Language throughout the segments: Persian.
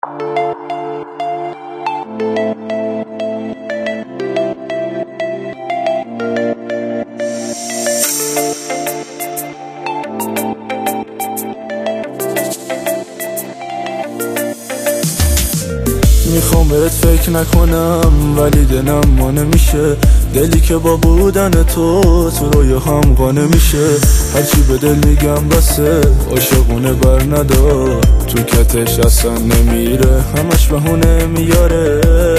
میخوام بهت فکر نکنم ولی دلم ما نمیشه، دلی که با بودن تو روی هم قانه میشه. هرچی به دل میگم بسه عاشقونه بر ندار، تو کتش اصلا نمیره همش بهونه میاره.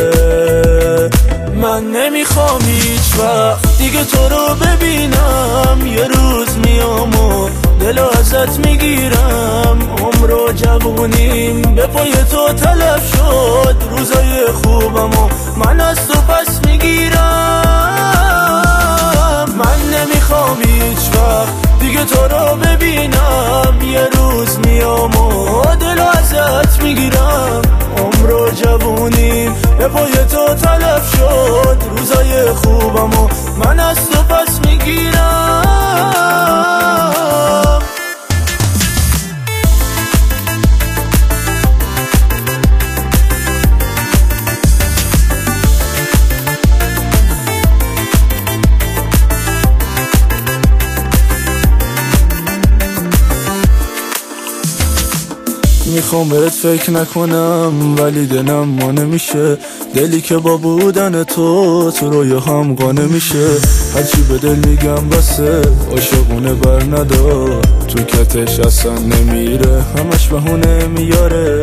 من نمیخوام هیچ وقت دیگه تو رو ببینم، یه روز میام و دلو ازت میگیرم. عمر و جوونیم به پای تو تلف شد، روزای خوبم و من از تو پس میگیرم. من نمیخوام هیچ وقت دیگه تو رو ببینم، یه روز میام و دلو ازت میگیرم. عمر و جوونیم به پای تو تلف شد، روزای خوبم و من از تو پس میگیرم. میخوام بهت فکر نکنم ولی دلم ما نمیشه، دلی که با بودن تو روی هم قانه میشه. هرچی به دل میگم بسه عاشقونه بر ندار، تو کتش اصلا نمیره همش بهونه میاره.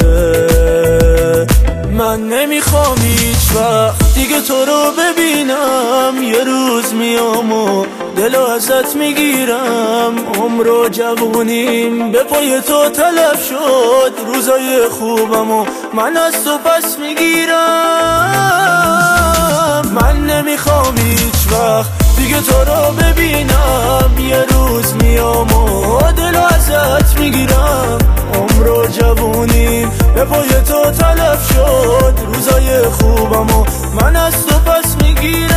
من نمیخوام هیچ وقت دیگه تو رو ببینم، یه روز میام و دلو ازت میگیرم. عمر و جوونیم به پای تو تلف شد، روزای خوبم و من از تو پس میگیرم. من نمیخوام هیچ وقت دیگه تو رو ببینم، یه روز میام و دلو ازت میگیرم. عمر و جوونیم به پای تو تلف شد، روزای خوبم و من از تو پس میگیرم.